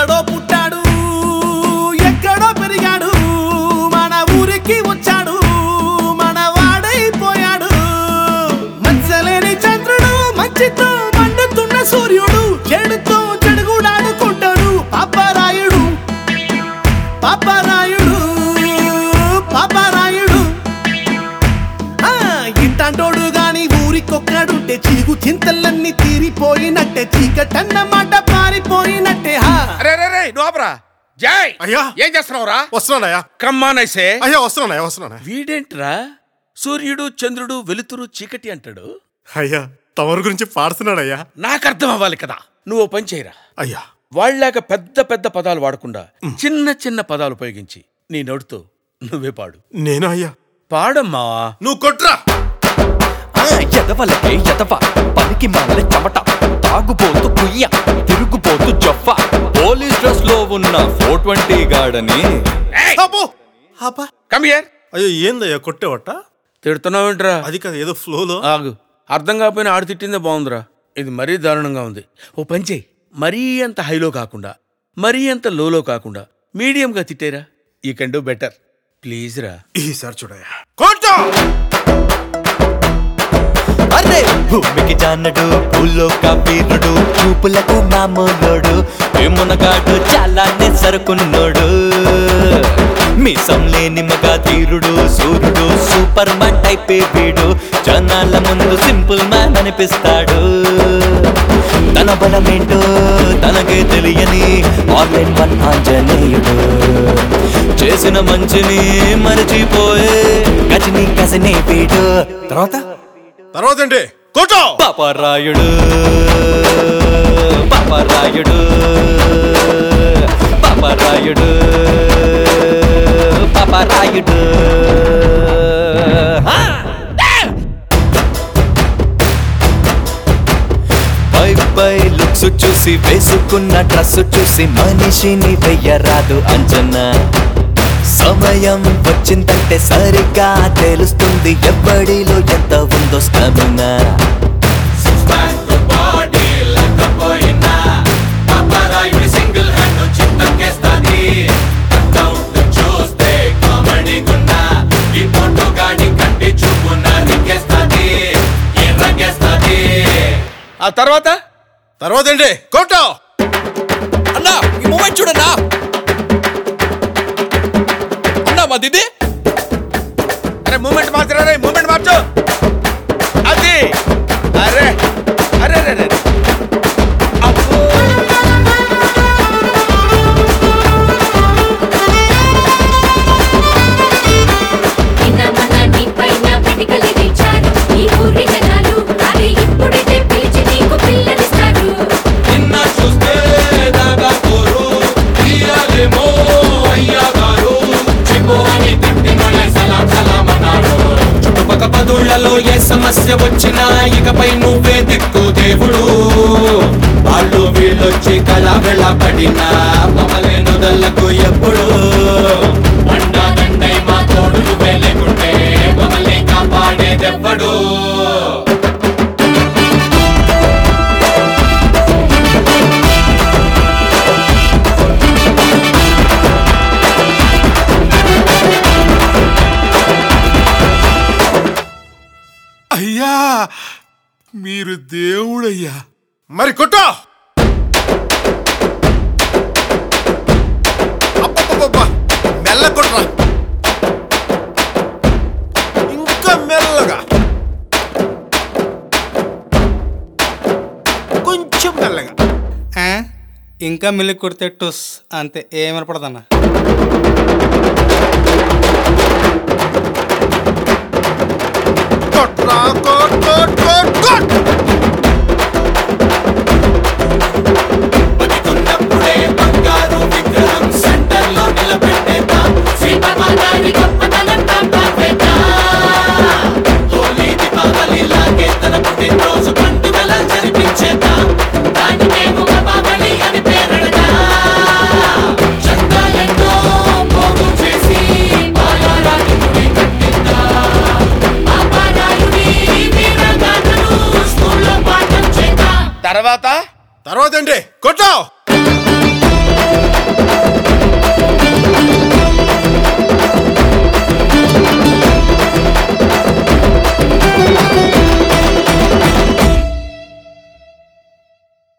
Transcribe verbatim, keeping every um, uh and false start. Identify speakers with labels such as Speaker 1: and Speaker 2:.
Speaker 1: ఎక్కడో పుట్టాడు ఎక్కడో పెరిగాడు మన ఊరికి వచ్చాడు మన వాడైపోయాడు మంచలేని చంద్రుడు మంచితో మండుతున్న సూర్యుడు చెడుతో చెడుగుడాడుకుంటాడు పాపరాయుడు పాపరాయుడు పాపరాయుడు ఇంటాంటోడు గాని ఊరికొక్కడుంటే చీగు చింతలన్నీ తీరిపోయినట్టే చీకటన్నమాట పారిపోయినట్టే
Speaker 2: జై
Speaker 3: అయ్యా
Speaker 2: ఏం చేస్తున్నావురా?
Speaker 3: వస్తున్నానయ్యా.
Speaker 2: కమ్మానైసే
Speaker 3: అయ్యా వస్తున్నానయ్యా వస్తున్నాను.
Speaker 2: వీడేంట్రా సూర్యుడు చంద్రుడు వెలుతురు చీకటి అంటాడు?
Speaker 3: అయ్యా తమరి గురించి పాడుతున్నాడయ్యా.
Speaker 2: నాకు అర్థం అవ్వాలి కదా. నువ్వు పని చేయరా
Speaker 3: అయ్యా.
Speaker 2: వాళ్ళలాగా పెద్ద పెద్ద పదాలు వాడకుండా చిన్న చిన్న పదాలు ఉపయోగించి నీ నోటితో నువ్వే పాడు.
Speaker 3: నేను అయ్యా
Speaker 2: పాడమ్మా.
Speaker 3: నువ్వు కొట్రా.
Speaker 4: ఎదవలకే ఎదవ పనికి మాల చెమట తాగుపోతూ కుయ్య తిరుగుపోతూ జొఫ పోలీస్ డ్రెస్ లో ఉన్న ఫోర్ ట్వంటీ గాడని
Speaker 2: కమ్ హియర్.
Speaker 3: అయ్యో ఏందయ్యా కొట్టేవట?
Speaker 2: తిడుతున్నావేంట్రా?
Speaker 3: అది కదా ఏదో ఫ్లోలో.
Speaker 2: ఆగు, అర్థం కాకపోయినా ఆడు తిట్టిందే బాగుందిరా. ఇది మరీ దారుణంగా ఉంది. ఓ పని చేయి, మరీ అంత హైలో కాకుండా మరీ అంత లోలో కాకుండా మీడియంగా తిట్టేరా. You can do better please రా.
Speaker 3: ఈసారి చూడయ్యా. కొట్టు.
Speaker 4: అరే భూమికి జానడు భూలోక వీరుడు చూపులకు మామూలుడు ఏమునగాడు చాలానే సరుకున్నోడు మీసం లేని మగ తీరుడు సూర్యుడు సూపర్ మ్యాన్ టైపే వీడు జనాల ముందు సింపుల్ మ్యాన్ అనిపిస్తాడు తన బలమేంటో తనకే తెలియని ఆన్లైన్ వన్ ఆంజనేయుడు చేసిన మంచిని మరచిపోయే గజని గజనే వీడు. తర్వాత
Speaker 3: తర్వాత ఏంటి? కొట్టు.
Speaker 4: పాపరాయుడు పాపరాయుడు పాపరాయుడు పాపరాయుడు. పై పై లుక్స్ చూసి వేసుకున్న డ్రెస్ చూసి మనిషిని వెయ్యరాదు అంచనా సమయం వచ్చిందంటే సరిగ్గా తెలుస్తుంది ఎవ్వడిలో ఎంత ఉందో స్టామినా.
Speaker 2: ఆ తర్వాత
Speaker 3: తర్వాత ఏంటి? కొట్టు.
Speaker 4: అన్నా ఈ మూమెంట్ చూడన్నా. అన్నా మా దిది.
Speaker 2: అరే మూమెంట్ మార్చరా రే, మూమెంట్ మార్చు. అది అరే అరే అరే అబ్బో.
Speaker 5: పదుళ్లలో ఏ సమస్య వచ్చినా ఇకపై నువ్వే దిక్కు దేవుడు వాళ్ళు వీళ్ళొచ్చి కళా వెళ్ళబడినా మమ్మల్ని నుదళ్లకు ఎప్పుడు అండా దండై మా తోడు నువ్వే లేకుంటే మమ్మల్ని కాపాడేదెవ్వడు.
Speaker 3: అయ్యా మీరు దేవుడయ్యా. మరి కొట్టు. అబ్బబ్బబ్బబ్బా మెల్ల కొట్రా. ఇంకా మెల్లగా, కొంచెం మెల్లగా.
Speaker 6: ఇంకా మిల్లి కొడితే టుస్ అంతే, ఏమనపడదన్నా.
Speaker 3: కొట్రా కొట్ కొట్ కొట్ కొట్.
Speaker 5: బతికున్నప్పుడే బంగారు విగ్రహం సెంటర్ లో నిలబెట్టేద్దాం. శ్రీపరమాచారి గొప్పతనం కాపాడేద్దాం. హోలీ దీపావళి లాగే తన పుట్టినరోజు పండుగల జరిపించేద్దాం. దానికేమో బాబలి అని పేరెడదాం. చందాలెన్నో పోగు చేసి బాలరాజు గుడి కట్టిద్దాం. పాపరాయుడి వీరగాథను స్కూల్లో పాఠం చేద్దాం.
Speaker 2: తర్వాత
Speaker 3: తర్వాత ఏంటి? కొట్టు.